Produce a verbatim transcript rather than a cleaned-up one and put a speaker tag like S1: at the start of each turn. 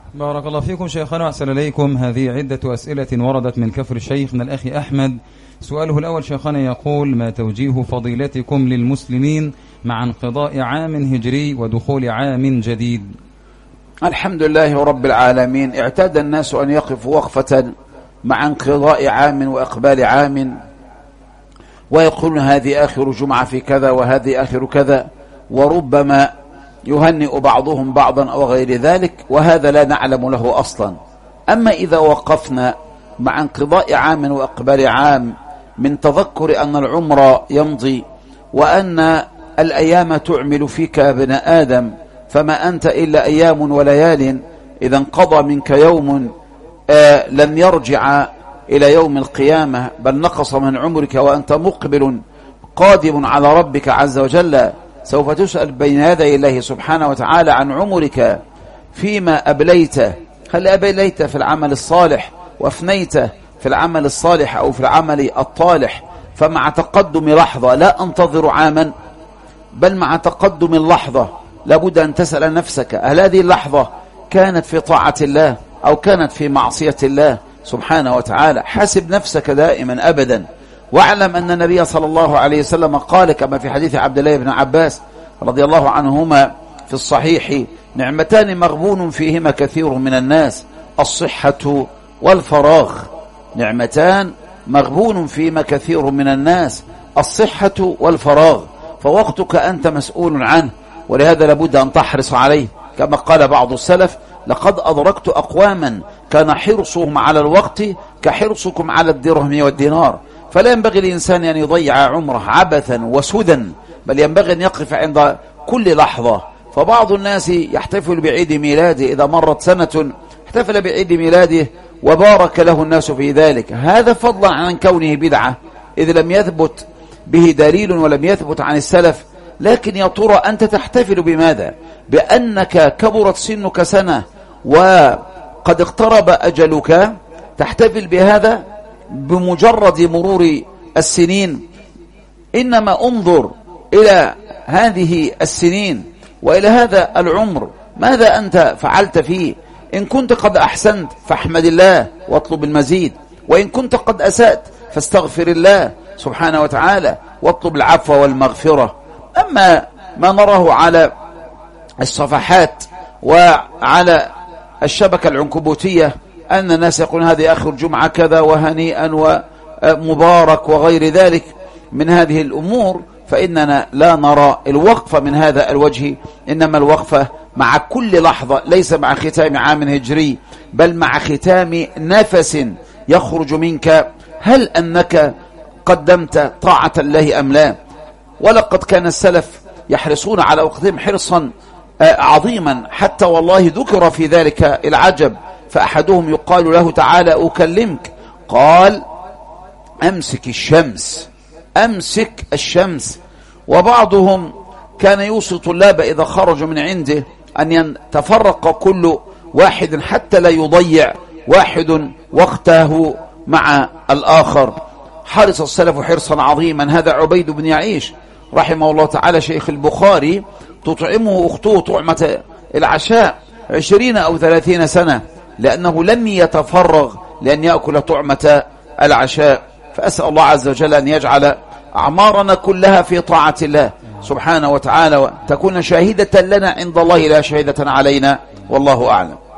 S1: بارك الله فيكم شيخنا وأحسن إليكم. هذه عدة أسئلة وردت من كفر الشيخ من الأخ أحمد. سؤاله الأول شيخنا يقول: ما توجيه فضيلتكم للمسلمين مع انقضاء عام هجري ودخول عام جديد؟
S2: الحمد لله رب العالمين. اعتاد الناس أن يقفوا وقفة مع انقضاء عام وإقبال عام، ويقولون هذه آخر جمعة في كذا وهذه آخر كذا، وربما يهنئ بعضهم بعضا أو غير ذلك، وهذا لا نعلم له أصلا. أما إذا وقفنا مع انقضاء عام وإقبال عام من تذكر أن العمر يمضي وأن الأيام تعمل فيك يا ابن آدم، فما أنت إلا أيام وليال، إذا انقضى منك يوم آه لن يرجع إلى يوم القيامة، بل نقص من عمرك وأنت مقبل قادم على ربك عز وجل، سوف تسأل بين يدي الله سبحانه وتعالى عن عمرك فيما أبليته، هل أبليت في العمل الصالح وافنيته في العمل الصالح أو في العمل الطالح؟ فمع تقدم لحظة، لا أنتظر عاما، بل مع تقدم اللحظة لابد أن تسأل نفسك: هل هذه اللحظة كانت في طاعة الله أو كانت في معصية الله سبحانه وتعالى؟ حاسب نفسك دائما أبدا، واعلم أن النبي صلى الله عليه وسلم قال كما في حديث عبد الله بن عباس رضي الله عنهما في الصحيح: نعمتان مغبون فيهما كثير من الناس، الصحة والفراغ. نعمتان مغبون فيهما كثير من الناس، الصحة والفراغ، فوقتك أنت مسؤول عنه، ولهذا لابد أن تحرص عليه. كما قال بعض السلف: لقد أدركت أقواما كان حرصهم على الوقت كحرصكم على الدرهم والدينار. فلا ينبغي الإنسان أن يضيع عمره عبثا وسدى، بل ينبغي أن يقف عند كل لحظة. فبعض الناس يحتفل بعيد ميلاده، إذا مرت سنة احتفل بعيد ميلاده وبارك له الناس في ذلك، هذا فضلا عن كونه بدعة، إذ لم يثبت به دليل ولم يثبت عن السلف. لكن يا ترى أنت تحتفل بماذا؟ بأنك كبرت سنك سنة وقد اقترب أجلك، تحتفل بهذا بمجرد مرور السنين؟ إنما انظر إلى هذه السنين وإلى هذا العمر، ماذا أنت فعلت فيه؟ إن كنت قد أحسنت فاحمد الله واطلب المزيد، وإن كنت قد أسأت فاستغفر الله سبحانه وتعالى واطلب العفو والمغفرة. أما ما نراه على الصفحات وعلى الشبكة العنكبوتية أن الناس يقولون هذه آخر جمعة كذا وهنيئا ومبارك وغير ذلك من هذه الأمور، فإننا لا نرى الوقفة من هذا الوجه، إنما الوقفة مع كل لحظة، ليس مع ختام عام هجري، بل مع ختام نفس يخرج منك، هل أنك قدمت طاعة الله أم لا؟ ولقد كان السلف يحرصون على وقتهم حرصا عظيما، حتى والله ذكر في ذلك العجب. فأحدهم يقال له: تعالى أكلمك، قال: أمسك الشمس، أمسك الشمس. وبعضهم كان يوصي طلاب إذا خرجوا من عنده أن يتفرق كل واحد حتى لا يضيع واحد وقته مع الآخر. حرص السلف حرصا عظيما. هذا عبيد بن يعيش رحمه الله تعالى شيخ البخاري، تطعمه أخته طعمة العشاء عشرين أو ثلاثين سنة، لأنه لم يتفرغ لأن يأكل طعمة العشاء. فأسأل الله عز وجل أن يجعل أعمارنا كلها في طاعة الله سبحانه وتعالى، وتكون شاهدة لنا عند الله لا شاهدة علينا، والله أعلم.